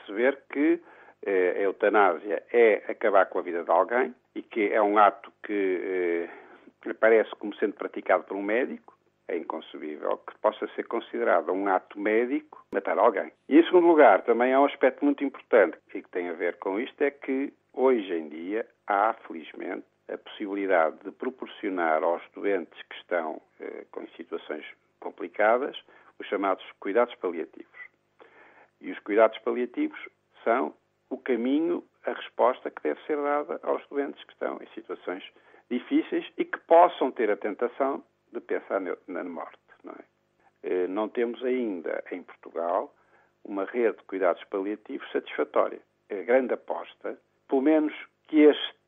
perceber que a eutanásia é acabar com a vida de alguém e que é um ato que aparece como sendo praticado por um médico. É inconcebível que possa ser considerado um ato médico matar alguém. E, em segundo lugar, também há um aspecto muito importante que tem a ver com isto, é que hoje em dia há, felizmente, a possibilidade de proporcionar aos doentes que estão com situações complicadas os chamados cuidados paliativos. E os cuidados paliativos são o caminho, a resposta que deve ser dada aos doentes que estão em situações difíceis e que possam ter a tentação de pensar na morte. Não é? Não temos ainda em Portugal uma rede de cuidados paliativos satisfatória. A grande aposta, pelo menos que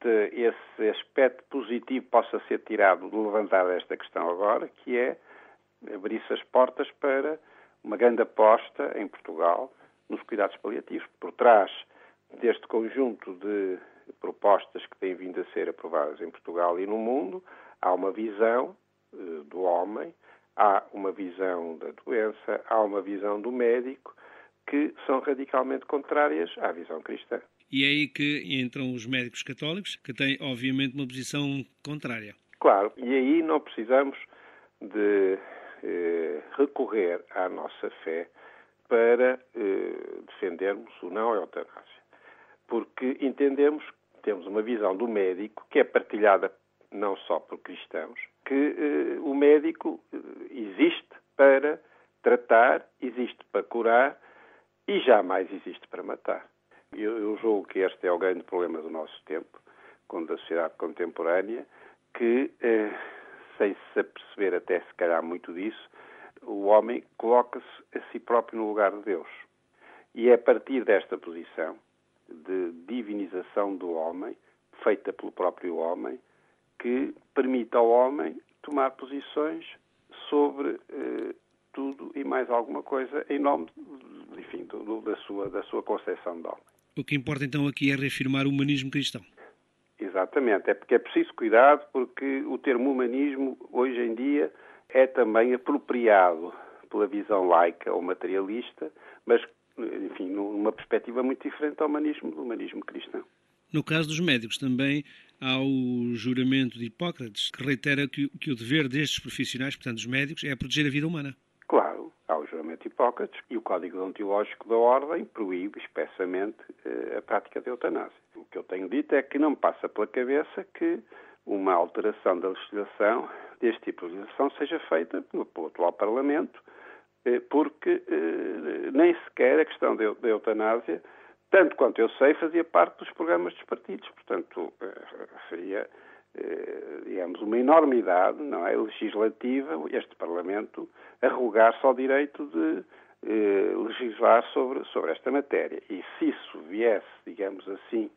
esse aspecto positivo possa ser tirado de levantar esta questão agora, que é abrir-se as portas para uma grande aposta em Portugal nos cuidados paliativos. Por trás deste conjunto de propostas que têm vindo a ser aprovadas em Portugal e no mundo, há uma visão do homem, há uma visão da doença, há uma visão do médico que são radicalmente contrárias à visão cristã. E é aí que entram os médicos católicos, que têm, obviamente, uma posição contrária. Claro, e aí não precisamos de recorrer à nossa fé para defendermos o não eutanásia. Porque entendemos, temos uma visão do médico que é partilhada não só por cristãos, que o médico existe para tratar, existe para curar e jamais existe para matar. Eu julgo que este é o grande problema do nosso tempo, da sociedade contemporânea, que, sem se aperceber até se calhar muito disso, o homem coloca-se a si próprio no lugar de Deus. E é a partir desta posição de divinização do homem, feita pelo próprio homem, que permite ao homem tomar posições sobre tudo e mais alguma coisa em nome, enfim, da sua concepção de homem. O que importa então aqui é reafirmar o humanismo cristão. Exatamente, é porque é preciso cuidado, porque o termo humanismo hoje em dia é também apropriado pela visão laica ou materialista, mas, enfim, numa perspectiva muito diferente do humanismo cristão. No caso dos médicos também há o juramento de Hipócrates, que reitera que o dever destes profissionais, portanto dos médicos, é proteger a vida humana. Claro, há o juramento de Hipócrates e o Código Deontológico da Ordem proíbe expressamente a prática da eutanásia. O que eu tenho dito é que não me passa pela cabeça que uma alteração da legislação, deste tipo de legislação, seja feita pelo atual Parlamento, porque nem sequer a questão da eutanásia, tanto quanto eu sei, fazia parte dos programas dos partidos. Portanto, seria, digamos, uma enormidade, não é, legislativa, este Parlamento arrogar-se ao direito de legislar sobre esta matéria. E se isso viesse, digamos assim,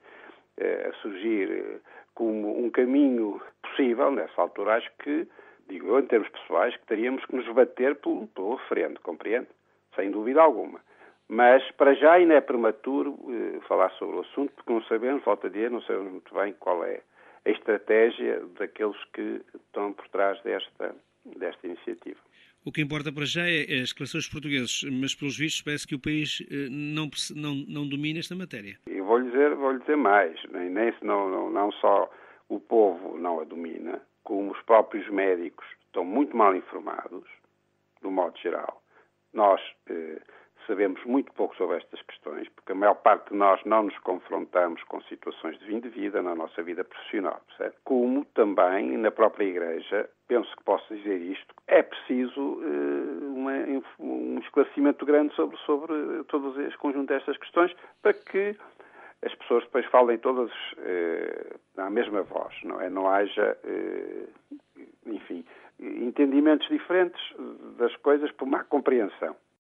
a surgir como um caminho possível, nessa altura acho que, digo eu, em termos pessoais, que teríamos que nos bater pelo referendo, compreende? Sem dúvida alguma. Mas, para já, ainda é prematuro falar sobre o assunto, porque não sabemos, volto a dizer, não sabemos muito bem qual é a estratégia daqueles que estão por trás desta iniciativa. O que importa para já é as declarações portuguesas, mas, pelos vistos, parece que o país não domina esta matéria. E vou-lhe dizer mais, não só o povo não a domina, como os próprios médicos estão muito mal informados, do modo geral. Nós sabemos muito pouco sobre estas questões, porque a maior parte de nós não nos confrontamos com situações de fim de vida na nossa vida profissional, certo? Como também na própria Igreja, penso que posso dizer isto, é preciso um esclarecimento grande sobre todo esse conjunto destas questões, para que as pessoas depois falem todas na mesma voz, não é? Não haja, enfim, entendimentos diferentes das coisas por má compreensão.